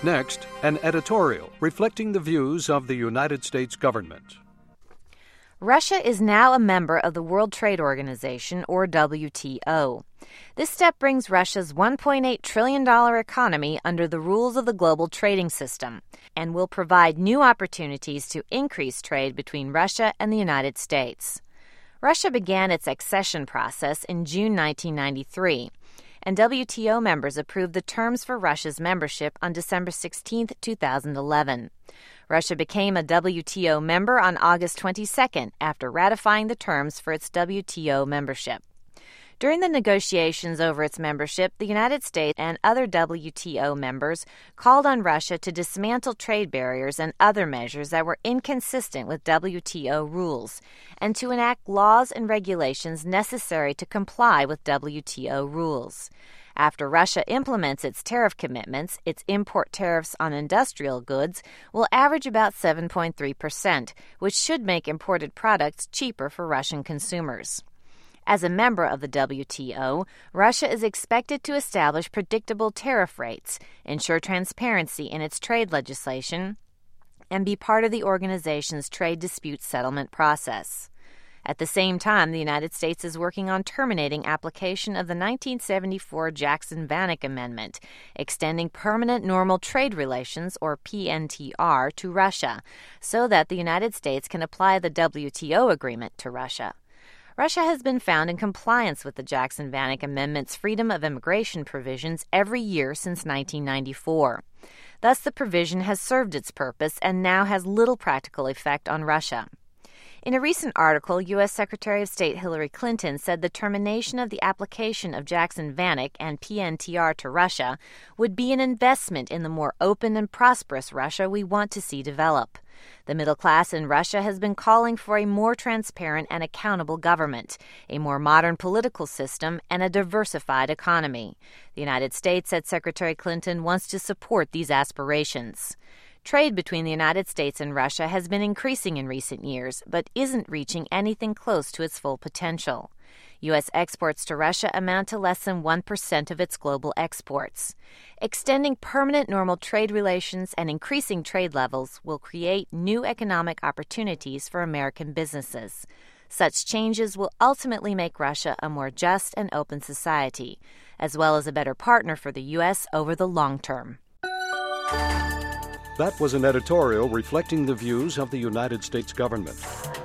Next, an editorial reflecting the views of the United States government. Russia is now a member of the World Trade Organization, or WTO. This step brings Russia's $1.8 trillion economy under the rules of the global trading system and will provide new opportunities to increase trade between Russia and the United States. Russia began its accession process in June 1993, and WTO members approved the terms for Russia's membership on December 16, 2011. Russia became a WTO member on August 22nd after ratifying the terms for its WTO membership. During the negotiations over its membership, the United States and other WTO members called on Russia to dismantle trade barriers and other measures that were inconsistent with WTO rules, and to enact laws and regulations necessary to comply with WTO rules. After Russia implements its tariff commitments, its import tariffs on industrial goods will average about 7.3%, which should make imported products cheaper for Russian consumers. As a member of the WTO, Russia is expected to establish predictable tariff rates, ensure transparency in its trade legislation, and be part of the organization's trade dispute settlement process. At the same time, the United States is working on terminating application of the 1974 Jackson-Vanik Amendment, extending permanent normal trade relations, or PNTR, to Russia, so that the United States can apply the WTO agreement to Russia. Russia has been found in compliance with the Jackson-Vanik Amendment's freedom of immigration provisions every year since 1994. Thus, the provision has served its purpose and now has little practical effect on Russia. In a recent article, U.S. Secretary of State Hillary Clinton said the termination of the application of Jackson-Vanik and PNTR to Russia would be an investment in the more open and prosperous Russia we want to see develop. The middle class in Russia has been calling for a more transparent and accountable government, a more modern political system, and a diversified economy. The United States, said Secretary Clinton, wants to support these aspirations. Trade between the United States and Russia has been increasing in recent years, but isn't reaching anything close to its full potential. U.S. exports to Russia amount to less than 1% of its global exports. Extending permanent normal trade relations and increasing trade levels will create new economic opportunities for American businesses. Such changes will ultimately make Russia a more just and open society, as well as a better partner for the U.S. over the long term. That was an editorial reflecting the views of the United States government.